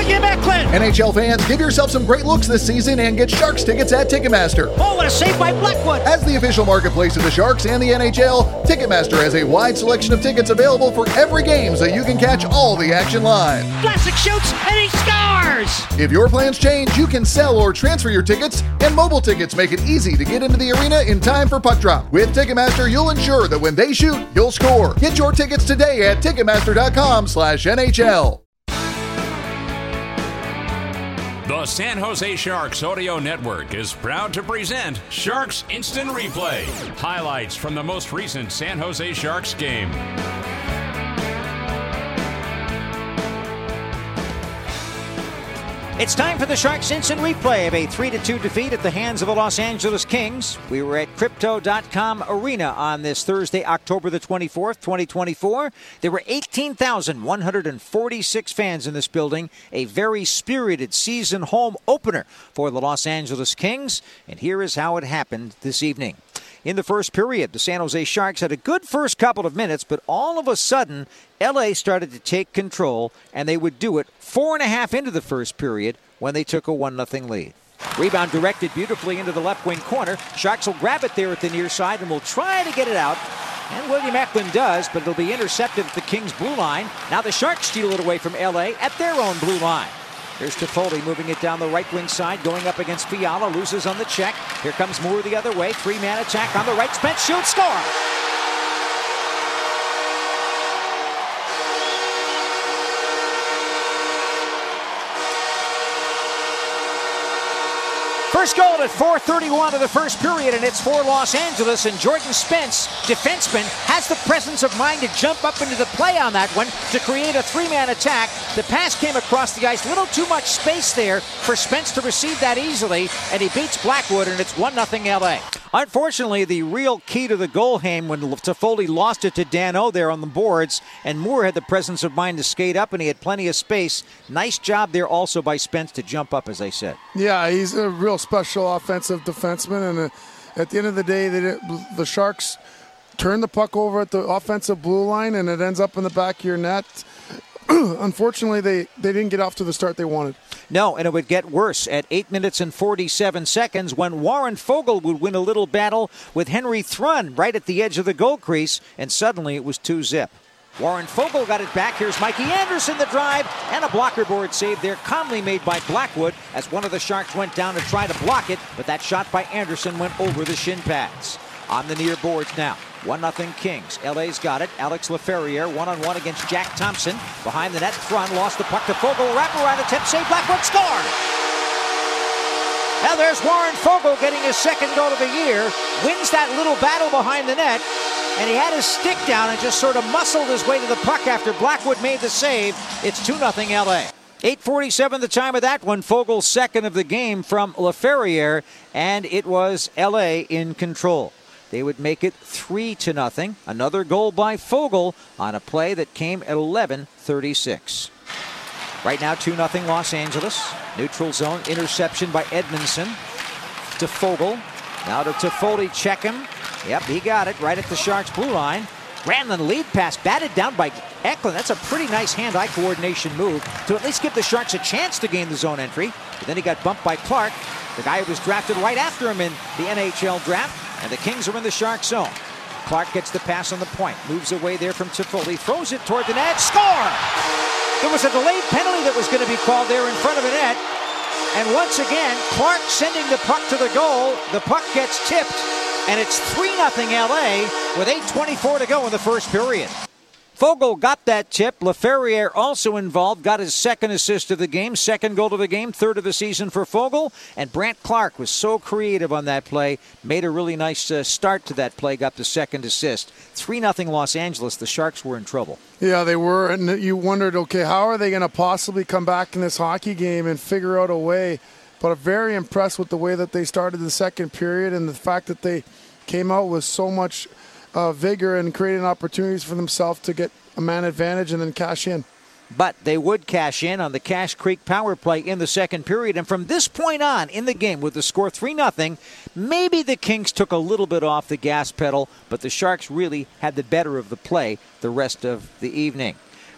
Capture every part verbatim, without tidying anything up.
William Eklund. N H L fans, give yourself some great looks this season and get Sharks tickets at Ticketmaster. Oh, what a save by Blackwood. As the official marketplace of the Sharks and the N H L, Ticketmaster has a wide selection of tickets available for every game so you can catch all the action live. Vlasic shoots and he scores. If your plans change, you can sell or transfer your tickets, and mobile tickets make it easy to get into the arena in time for puck drop. With Ticketmaster, you'll ensure that when they shoot, you'll score. Get your tickets today at Ticketmaster.com slash NHL. The San Jose Sharks Audio Network is proud to present Sharks Instant Replay. Highlights from the most recent San Jose Sharks game. It's time for the Sharks Instant Replay of a three to two defeat at the hands of the Los Angeles Kings. We were at Crypto dot com Arena on this Thursday, October the twenty-fourth, twenty twenty-four. There were eighteen thousand one hundred forty-six fans in this building, a very spirited season home opener for the Los Angeles Kings. And here is how it happened this evening. In the first period, the San Jose Sharks had a good first couple of minutes, but all of a sudden, L A started to take control, and they would do it four and a half into the first period when they took a one nothing lead. Rebound directed beautifully into the left wing corner. Sharks will grab it there at the near side and will try to get it out. And William Eklund does, but it'll be intercepted at the Kings' blue line. Now the Sharks steal it away from L A at their own blue line. Here's Toffoli moving it down the right wing side, going up against Fiala, loses on the check. Here comes Moore the other way, three-man attack on the right, Spence shoots, score! First goal at four thirty-one of the first period, and it's for Los Angeles, and Jordan Spence, defenseman, has the presence of mind to jump up into the play on that one to create a three-man attack. The pass came across the ice, little too much space there for Spence to receive that easily, and he beats Blackwood, and it's one nothing L A. Unfortunately, the real key to the goal came when Toffoli lost it to Danault there on the boards, and Moore had the presence of mind to skate up, and he had plenty of space. Nice job there also by Spence to jump up, as I said. Yeah, he's a real special offensive defenseman, and uh, at the end of the day, they did, the Sharks turn the puck over at the offensive blue line, and it ends up in the back of your net. Unfortunately, they, they didn't get off to the start they wanted. No, and it would get worse at eight minutes and forty-seven seconds when Warren Foegele would win a little battle with Henry Thrun right at the edge of the goal crease, and suddenly it was two zip. Warren Foegele got it back. Here's Mikey Anderson, the drive, and a blocker board save there, calmly made by Blackwood as one of the Sharks went down to try to block it, but that shot by Anderson went over the shin pads. On the near boards now. one nothing Kings. L A's got it. Alex Laferriere one-on-one against Jack Thompson. Behind the net, Thrun lost the puck to Foegele. Wraparound attempt, save, Blackwood, score! Now there's Warren Foegele getting his second goal of the year. Wins that little battle behind the net. And he had his stick down and just sort of muscled his way to the puck after Blackwood made the save. It's two nothing L A. eight forty-seven the time of that one. Foegele's second of the game from Laferriere. And it was L A in control. They would make it three to nothing. Another goal by Foegele on a play that came at eleven thirty-six. Right now, two nothing Los Angeles. Neutral zone interception by Edmondson to Foegele. Now to Toffoli, check him. Yep, he got it right at the Sharks' blue line. Granlund lead pass batted down by Eklund. That's a pretty nice hand-eye coordination move to at least give the Sharks a chance to gain the zone entry. But then he got bumped by Clark, the guy who was drafted right after him in the N H L draft. And the Kings are in the Shark zone. Clark gets the pass on the point. Moves away there from Toffoli. Throws it toward the net. Score! There was a delayed penalty that was going to be called there in front of the net. And once again, Clark sending the puck to the goal. The puck gets tipped. And it's three nothing L A with eight twenty-four to go in the first period. Foegele got that tip. Laferriere also involved, got his second assist of the game, second goal of the game, third of the season for Foegele. And Brandt Clark was so creative on that play, made a really nice uh, start to that play, got the second assist. three nothing Los Angeles. The Sharks were in trouble. Yeah, they were, and you wondered, okay, how are they going to possibly come back in this hockey game and figure out a way? But I'm very impressed with the way that they started the second period and the fact that they came out with so much Uh, vigor and creating opportunities for themselves to get a man advantage and then cash in. But they would cash in on the Cache Creek power play in the second period. And from this point on in the game with the score three nothing, maybe the Kings took a little bit off the gas pedal, but the Sharks really had the better of the play the rest of the evening.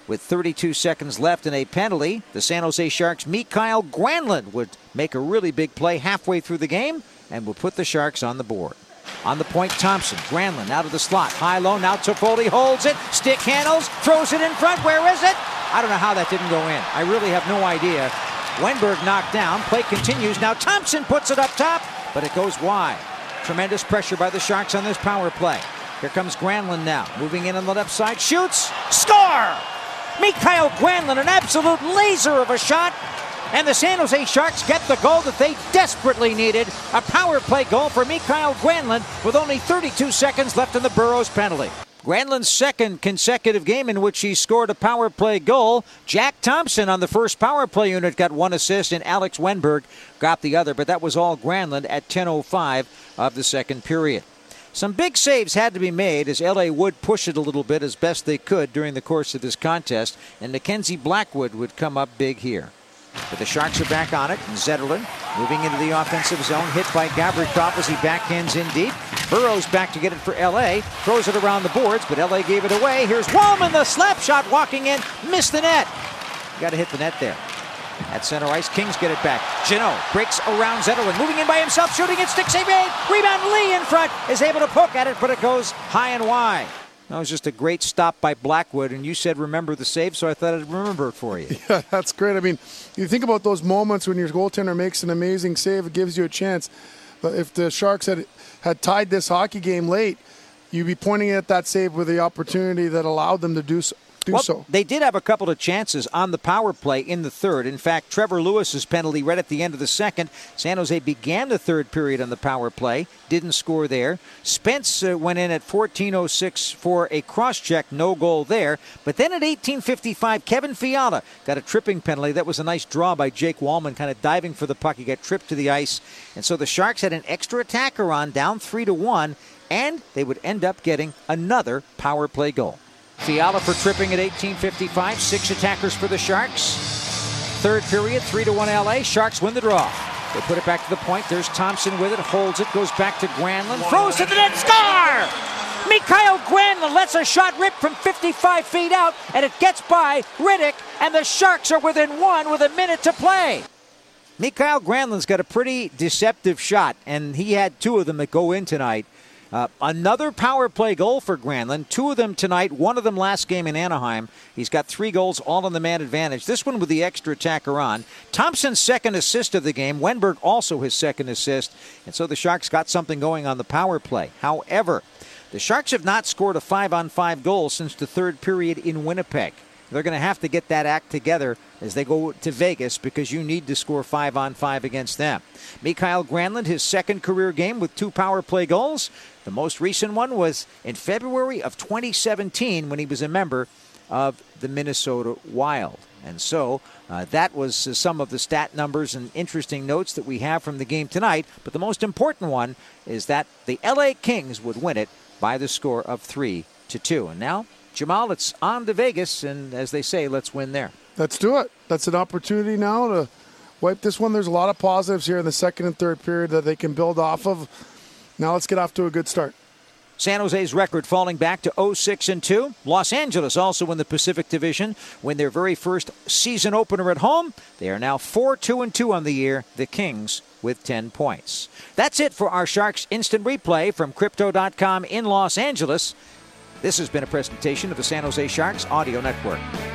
with thirty-two seconds left and a penalty, the San Jose Sharks' Mikael Granlund would make a really big play halfway through the game and will put the Sharks on the board. On the point, Thompson. Granlund out of the slot. High-low, now Toffoli holds it. Stick handles, throws it in front. Where is it? I don't know how that didn't go in. I really have no idea. Wenberg knocked down. Play continues. Now Thompson puts it up top, but it goes wide. Tremendous pressure by the Sharks on this power play. Here comes Granlund now. Moving in on the left side. Shoots. Score! Mikael Granlund, an absolute laser of a shot. And the San Jose Sharks get the goal that they desperately needed. A power play goal for Mikael Granlund with only thirty-two seconds left in the Burrows penalty. Granlund's second consecutive game in which he scored a power play goal. Jack Thompson on the first power play unit got one assist, and Alex Wenberg got the other, but that was all Granlund at ten oh five of the second period. Some big saves had to be made as L A would push it a little bit as best they could during the course of this contest, and Mackenzie Blackwood would come up big here. But the Sharks are back on it, and Zetterlund moving into the offensive zone, hit by Gavrikov as he backhands in deep. Burrows back to get it for L A, throws it around the boards, but L A gave it away. Here's Wallman, the slap shot, walking in, missed the net. Got to hit the net there. At center ice, Kings get it back. Jeannot breaks around Zetterlund, moving in by himself, shooting it, stick save made. Rebound, Lee in front, is able to poke at it, but it goes high and wide. That was just a great stop by Blackwood, and you said remember the save, so I thought I'd remember it for you. Yeah, that's great. I mean, you think about those moments when your goaltender makes an amazing save, it gives you a chance. But if the Sharks had had tied this hockey game late, you'd be pointing at that save with the opportunity that allowed them to do so. Do well, so. They did have a couple of chances on the power play in the third. In fact, Trevor Lewis's penalty right at the end of the second. San Jose began the third period on the power play. Didn't score there. Spence uh, went in at fourteen oh six for a cross-check. No goal there. But then at eighteen fifty-five, Kevin Fiala got a tripping penalty. That was a nice draw by Jake Wallman, kind of diving for the puck. He got tripped to the ice. And so the Sharks had an extra attacker on, down three to one, and they would end up getting another power play goal. Fiala for tripping at eighteen fifty-five. Six attackers for the Sharks. Third period, three to one L A. Sharks win the draw. They put it back to the point. There's Thompson with it. Holds it. Goes back to Granlund. Throws to the net. Score! Mikael Granlund lets a shot rip from fifty-five feet out, and it gets by Riddick, and the Sharks are within one with a minute to play. Mikael Granlund's got a pretty deceptive shot, and he had two of them that go in tonight. Uh, another power play goal for Granlund. Two of them tonight, one of them last game in Anaheim. He's got three goals, all on the man advantage. This one with the extra attacker on. Thompson's second assist of the game. Wenberg also his second assist. And so the Sharks got something going on the power play. However, the Sharks have not scored a five-on-five goal since the third period in Winnipeg. They're going to have to get that act together as they go to Vegas because you need to score five on five against them. Mikael Granlund, his second career game with two power play goals. The most recent one was in February of twenty seventeen when he was a member of the Minnesota Wild. And so uh, that was uh, some of the stat numbers and interesting notes that we have from the game tonight. But the most important one is that the L A Kings would win it by the score of three to two. And now, Jamal, it's on to Vegas, and as they say, let's win there. Let's do it. That's an opportunity now to wipe this one. There's a lot of positives here in the second and third period that they can build off of. Now let's get off to a good start. San Jose's record falling back to oh six and two. Los Angeles also in the Pacific Division win their very first season opener at home. They are now four two and two on the year. The Kings with ten points. That's it for our Sharks Instant Replay from Crypto dot com in Los Angeles. This has been a presentation of the San Jose Sharks Audio Network.